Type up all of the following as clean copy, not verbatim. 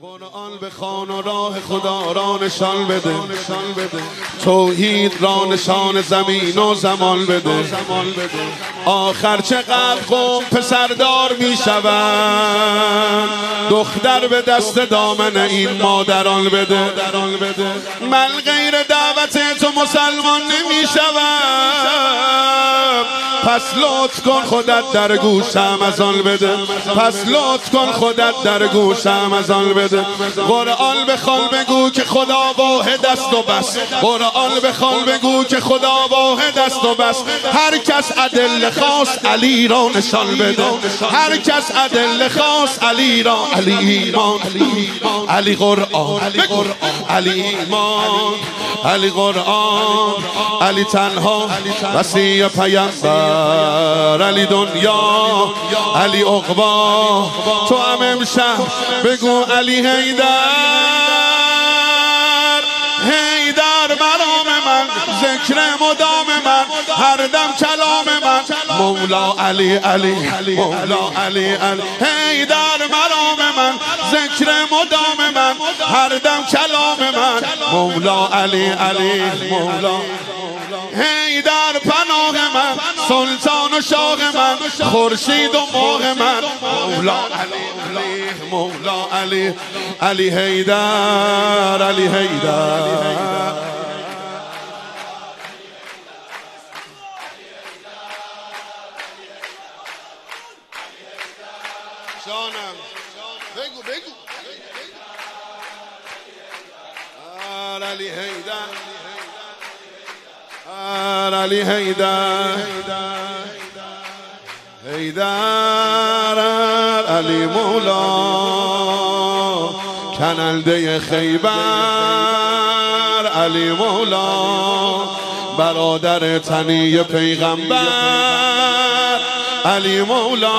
قرآن بخوان و راه خدا را نشان بده، توحید را نشان زمین و زمان بده. آخر چقدر قوم پسردار می شوند، دختر به دست دامن این مادران بده. من غیر دعوت تو مسلمان نمی شوم، پس لطف کن خودت در گوشم از آن بده، پس لطف کن خودت در گوشم از آن بده. قرآن بخوان بگو که خدا واحد است و بس، قرآن بخوان بگو که خدا واحد است و بس. هر کس ادله خواست علی را نشان بده، هر کس ادله خواست علی را. علی ایمان، علی قرآن، علی ایمان، علی قرآن، علی تنها وصی پیامبر، علی دنیا، علی عقبا. تو هم امشب بگو علی حیدر، حیدر مرام من، ذکر مدام من، هر دم کلام من. مولا علی علی، مولا علی علی. حیدر مرام من، ذکر مدام من، هر دم کلام من. مولا علی علی، مولا حیدر پناه من، سلطان و شاه من، خورشید و ماه من. مولا علی علی، مولا علی علی حیدر، علی حیدر. جانم بگو بگو. علی حیدر، علی حیدر، حیدر علی مولا، کننده خیبر. علی مولا برادر تنی پیغمبر. علی مولا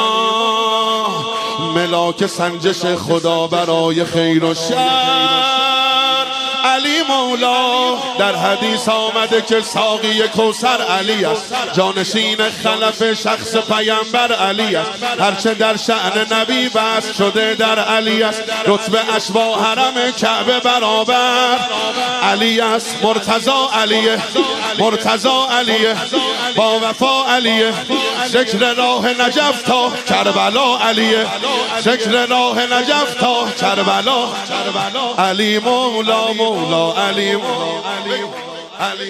ملاک سنجش خدا برای خیر و شر. علی مولا در حدیث آمده که ساقی کوثر علی است، جانشین خلف شخص پیامبر علی است. هرچه در شأن نبی بس شده در علی است، رتبه اش با حرم کعبه برابر. علی است مرتضی علیه، مرتضی علیه، با وفا علیه. ذکر راه نجف تا کربلا علیه، ذکر راه نجف تا کربلا. علی مولا، مولا علی، مولا علی، علی.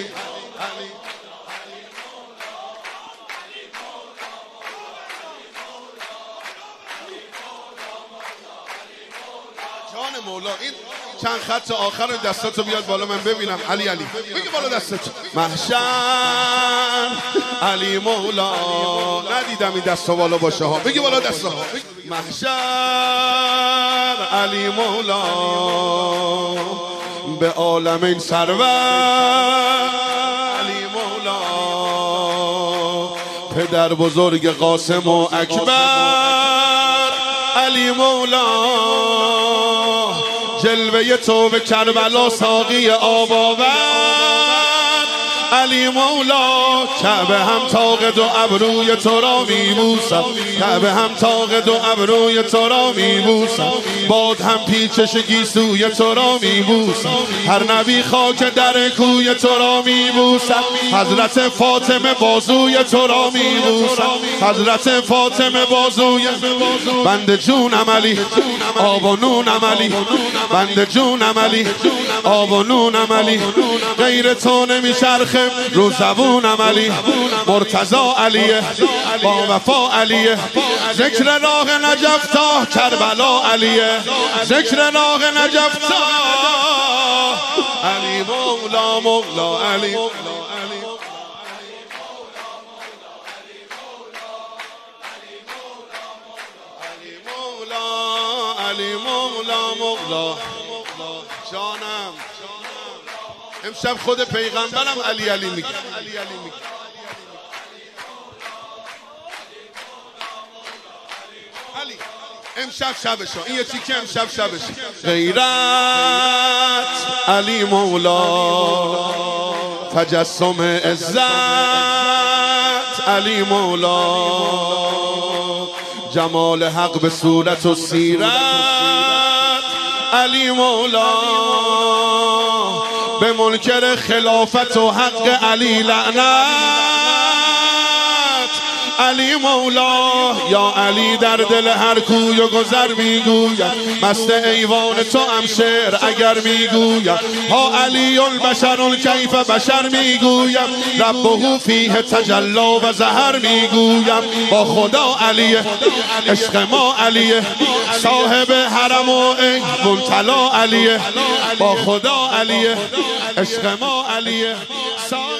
جان مولا، این چند خط آخر دستاتو بیاد بالا من ببینم. علی علی بگی بالا دستاتو. محشر علی مولا، ندیدم این دستا بالا باشه ها. بگی بالا دستا. محشر علی مولا، به عالمین سرور. علی مولا پدر بزرگ قاسم و اکبر. علی مولا جلوه تو به کربلا ساقی آب آور. علی مولا کعبه هم طاق دو ابروی تو را میبوسد، کعبه هم طاق دو ابروی تو را میبوسد. باد هم پیچش گیسوی تو را میبوسد، هر نبی خاک در کوی تو را میبوسد. حضرت فاطمه بازوی تو را میبوسد، حضرت فاطمه بازوی. بند جونم علی، آب و نونم علی، بند جونم علی، آب و نونم علی. غیر تو نمیچرخه رو زبونم علی. مرتضی علیه، با وفا علیه. ذکر راه نجف تا کربلا علیه، ذکر راه نجف تا. علی مولا، مولا علی، علی مولا، مولا. جانم امشب خود پیغمبرم علی علی میگه. علی امشب شبشه، این یه تیکه امشب شبشه. غیرت علی مولا، تجسم عزت علی مولا، جمال حق به صورت و سیرت علی مولا به منکر خلافت و حق علی لعنت علی مولا یا علی در دل هر کوی و گذر میگویم مست ایوان تو هم شعر اگر میگویم ها علی البشر کیف بشر میگویم ربه فیه تجلا و زهر میگویم با خدا علیه عشق ما علیه صاحب حرم و منتلا علیه با خدا علیه عشق ما علیه